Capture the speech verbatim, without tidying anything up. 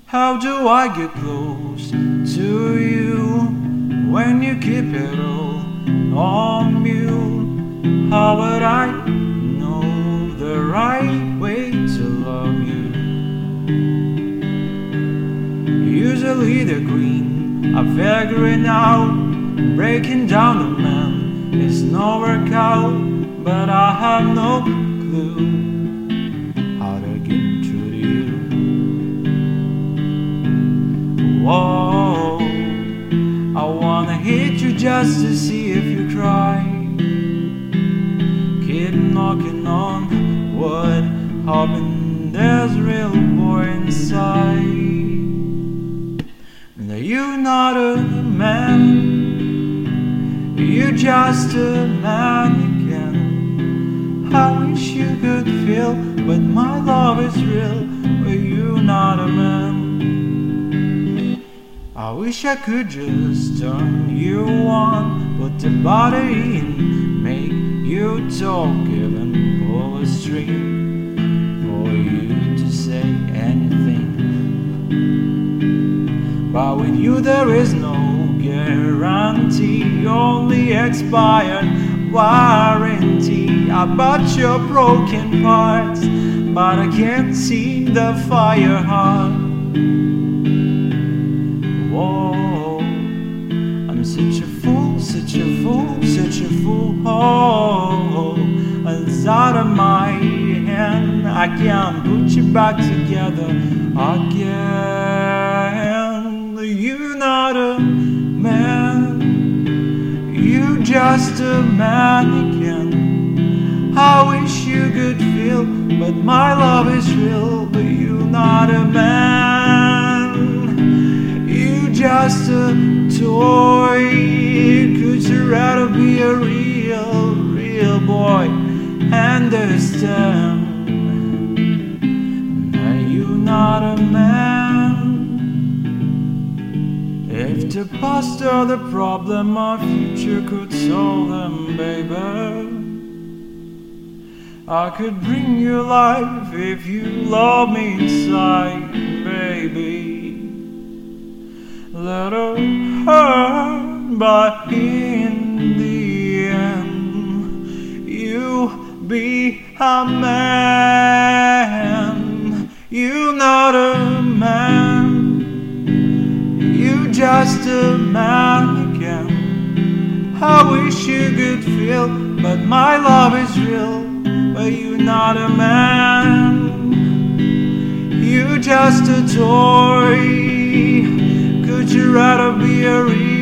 How do I get close to you when you keep it all on mute? How would I know the right way to love you? Usually the queen I'm figuring out, breaking down the man is no workout, but I have no clue how to get through to you. Whoa, I wanna hit you just to see if you cry. Keep knocking on wood, hoping there's a real boy inside. You're not a man, you're just a mannequin. I wish you could feel, but my love is real, but you're not a man. I wish I could just turn you on, put the body in, make you talk, even pull a string for you to say anything. But with you there is no guarantee, only expired warranty. I bought your broken parts, but I can't see the fire heart. Whoa, I'm such a fool, such a fool, such a fool. Oh, it's out of my hand, I can't put you back together again. You're not a man, you're just a mannequin. I wish you could feel, but my love is real, but you're not a man. You're just a toy. Could you rather be a real, real boy? Understand that you're not a man. If the past are the problem, our future could solve them, baby. I could bring you life if you love me inside, baby. Let her hurt, but in the end, you be a man. You're not a man, just a mannequin. I wish you could feel, but my love is real, but you're not a man. You're just a toy. Could you rather be a real